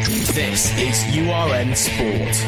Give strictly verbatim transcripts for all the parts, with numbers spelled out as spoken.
This is U R N Sport.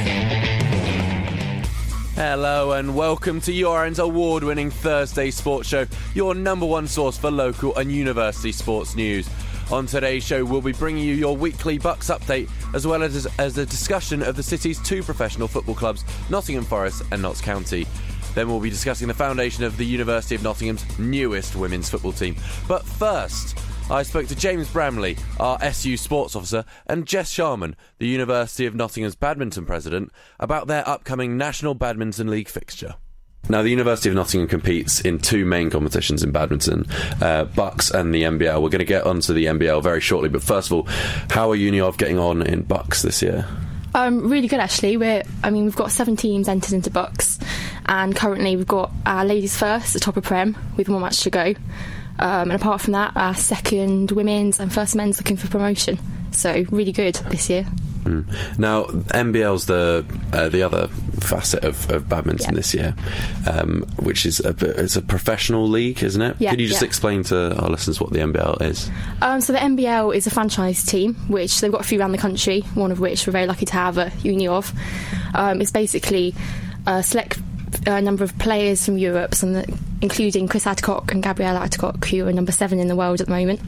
Hello and welcome to U R N's award-winning Thursday sports show, your number one source for local and university sports news. On today's show, we'll be bringing you your weekly Bucks update, as well as, as a discussion of the city's two professional football clubs, Nottingham Forest and Notts County. Then we'll be discussing the foundation of the University of Nottingham's newest women's football team. But first, I spoke to James Bramley, our S U sports officer, and Jess Sharman, the University of Nottingham's badminton president, about their upcoming National Badminton League fixture. Now, the University of Nottingham competes in two main competitions in badminton, uh, Bucks and the N B L. We're going to get onto the N B L very shortly, but first of all, how are UniOv getting on in Bucks this year? Um, really good, actually. We're, I mean, we've got seven teams entered into Bucks, and currently we've got our ladies first, the top of Prem, with one match to go. Um, and apart from that, our second women's and first men's looking for promotion. So really good this year. Mm. Now, N B L's the uh, the other facet of, of badminton yeah. this year, um, which is a, it's a professional league, isn't it? Yeah, Could you just yeah. explain to our listeners what the N B L is? Um, so the N B L is a franchise team, which they've got a few around the country, one of which we're very lucky to have at UniOv. Um, it's basically a select a number of players from Europe, some that, including Chris Adcock and Gabrielle Adcock, who are number seven in the world at the moment.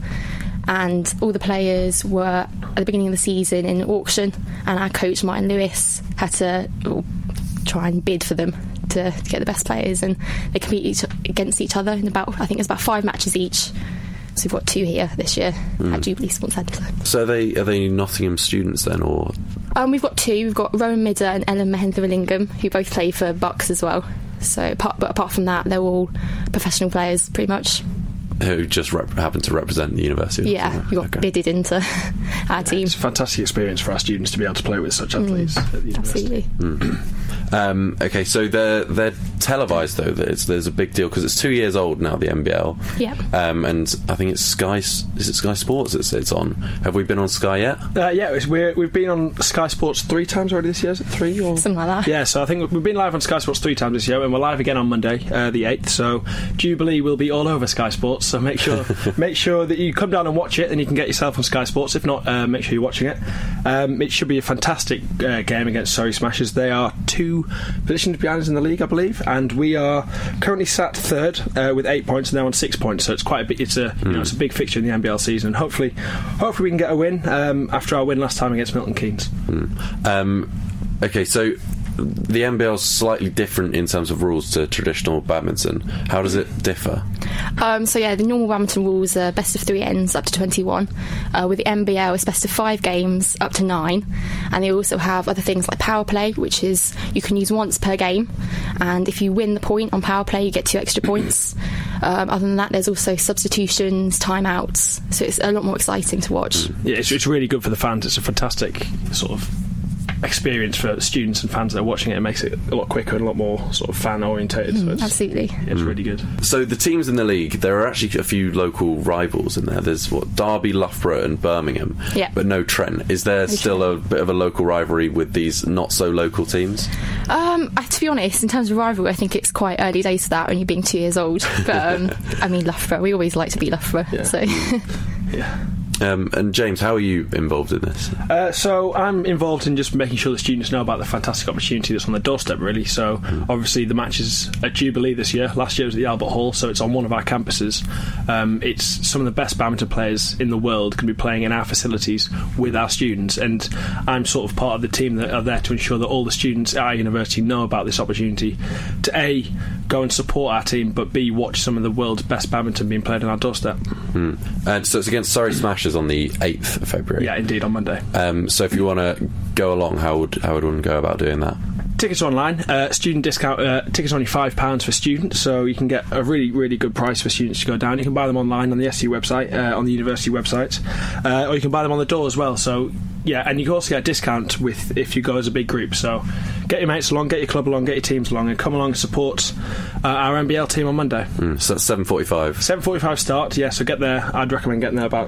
And all the players were at the beginning of the season in an auction, and our coach Martin Lewis had to well, try and bid for them to, to get the best players, and they compete each, against each other in about, I think it's about five matches each. So we've got two here this year mm. at Jubilee Sports Centre. So are they, are they Nottingham students then, or...? Um, we've got two. We've got Rowan Midder and Ellen Mahendralingam, who both play for Bucks as well. So, apart, but apart from that, they're all professional players, pretty much. Who just rep- happen to represent the university? Yeah, we got okay. bidded into our team. It's a fantastic experience for our students to be able to play with such athletes mm, at the university. Absolutely. Mm. um, okay, so they're they're televised though. It's, there's a big deal because it's two years old now. The N B L. Yeah. Um, and I think it's Sky. Is it Sky Sports it's, it's on? Have we been on Sky yet? Uh, yeah, it's, we're, we've been on Sky Sports three times already this year. Is it three or something like that? Yeah. So I think we've been live on Sky Sports three times this year, and we're live again on Monday, uh, the eighth. So Jubilee will be all over Sky Sports. So make sure. Make sure that you come down and watch it, and you can get yourself on Sky Sports. If not, uh, make sure you're watching it. Um, it should be a fantastic uh, game against Surrey Smashers. They are two positions behind us in the league, I believe, and we are currently sat third uh, with eight points, and they're on six points. So it's quite a big. It's a mm. you know it's a big fixture in the N B L season, and hopefully, hopefully we can get a win um, after our win last time against Milton Keynes. Mm. Um, okay, so. The N B L is slightly different in terms of rules to traditional badminton. How does it differ? Um, so yeah, the normal badminton rules are best of three ends up to twenty-one. Uh, with the N B L, it's best of five games up to nine. And they also have other things like power play, which is you can use once per game. And if you win the point on power play, you get two extra points. Um, other than that, there's also substitutions, timeouts. So it's a lot more exciting to watch. Yeah, it's, it's really good for the fans. It's a fantastic sort of experience for students and fans that are watching it. It makes it a lot quicker and a lot more sort of fan orientated. Mm, so it's, absolutely. Yeah, it's mm. really good. So the teams in the league, there are actually a few local rivals in there. There's what Derby, Loughborough and Birmingham, yeah. but no Trent. Is there no still Trent. a bit of a local rivalry with these not so local teams? Um, to be honest, in terms of rivalry, I think it's quite early days for that, only being two years old. But um, I mean, Loughborough, we always like to beat Loughborough. Yeah. So. yeah. Um, and James, how are you involved in this? Uh, so I'm involved in just making sure the students know about the fantastic opportunity that's on their doorstep, really. So mm. obviously the match is at Jubilee this year. Last year was at the Albert Hall, so it's on one of our campuses. Um, it's some of the best badminton players in the world can be playing in our facilities with our students, and I'm sort of part of the team that are there to ensure that all the students at our university know about this opportunity to A, go and support our team, but B, watch some of the world's best badminton being played on our doorstep. Mm. And so it's against Surrey Smashers on the eighth of February. Yeah, indeed, on Monday. Um, so if you want to go along, how would how would one go about doing that? Tickets online. Uh, student discount. Uh, tickets are only five pounds for students, so you can get a really, really good price for students to go down. You can buy them online on the S U website, uh, on the university website, uh, or you can buy them on the door as well. So yeah, and you can also get a discount with if you go as a big group. So get your mates along, get your club along, get your teams along, and come along and support uh, our N B L team on Monday. Mm, so that's seven forty-five. seven forty-five start. Yeah, so get there. I'd recommend getting there about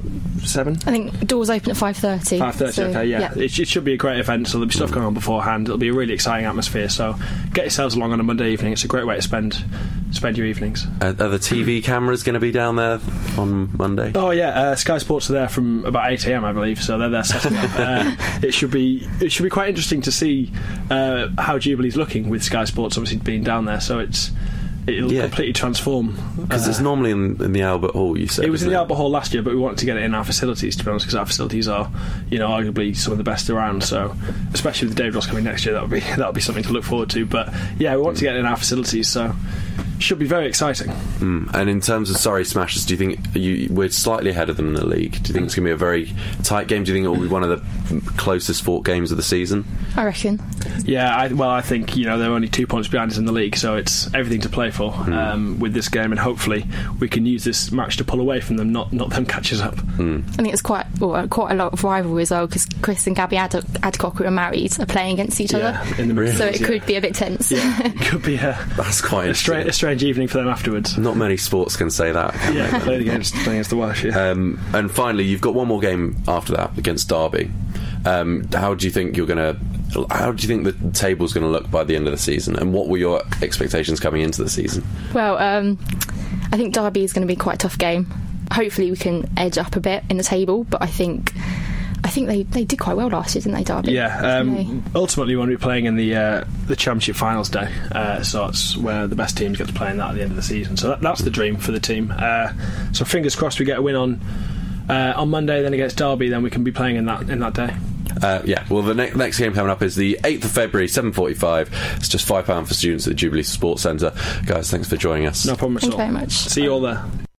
seven? I think doors open at five thirty. five thirty, so, okay, yeah. yeah. It, it should be a great event, so there'll be stuff going on beforehand. It'll be a really exciting atmosphere, so get yourselves along on a Monday evening. It's a great way to spend spend your evenings. Uh, are the T V cameras going to be down there on Monday? Oh yeah, uh, Sky Sports are there from about eight a m, I believe, so they're there setting up. uh, it should be it should be quite interesting to see uh, how Jubilee's looking with Sky Sports obviously being down there, so it's it'll Yeah. completely transform. Because uh, it's normally in, in the Albert Hall, you said. It was in isn't the Albert Hall last year, but we wanted to get it in our facilities, to be honest, because our facilities are, you know, arguably some of the best around. So, especially with David Ross coming next year, that would be that would be something to look forward to. But yeah, we want to get it in our facilities, so should be very exciting. Mm. And in terms of Surrey Smashers, do you think you, we're slightly ahead of them in the league? Do you think it's going to be a very tight game? Do you think it will be one of the closest fought games of the season? I reckon. Yeah, I, well, I think, you know, they're only two points behind us in the league, so it's everything to play for Mm. um, with this game, and hopefully we can use this match to pull away from them, not not them catch us up. Mm. I think it's quite well, quite a lot of rivalry as well, because Chris and Gabby Ad- Adcock, who are married, are playing against each Yeah, other. in the Really? So it yeah. could be a bit tense. Yeah, it could be a, That's quite a, strange, interesting. a strange evening for them afterwards. Not many sports can say that. Can Yeah, playing against, playing against the Welsh, yeah. Um, and finally, you've got one more game after that against Derby. Um, how do you think you're going to? How do you think the table's going to look by the end of the season? And what were your expectations coming into the season? Well, um, I think Derby is going to be quite a tough game. Hopefully, we can edge up a bit in the table, but I think. I think they, they did quite well last year, didn't they, Derby? Yeah, um, Didn't they? ultimately we want to be playing in the uh, the Championship Finals day, uh, so it's where the best teams get to play in that at the end of the season. So that, that's the dream for the team. Uh, so fingers crossed we get a win on uh, on Monday, then against Derby, then we can be playing in that in that day. Uh, yeah, well, the ne- next game coming up is the eighth of February, seven forty-five. It's just five pounds for students at the Jubilee Sports Centre. Guys, thanks for joining us. No problem at Thank all. you very much. See you all there.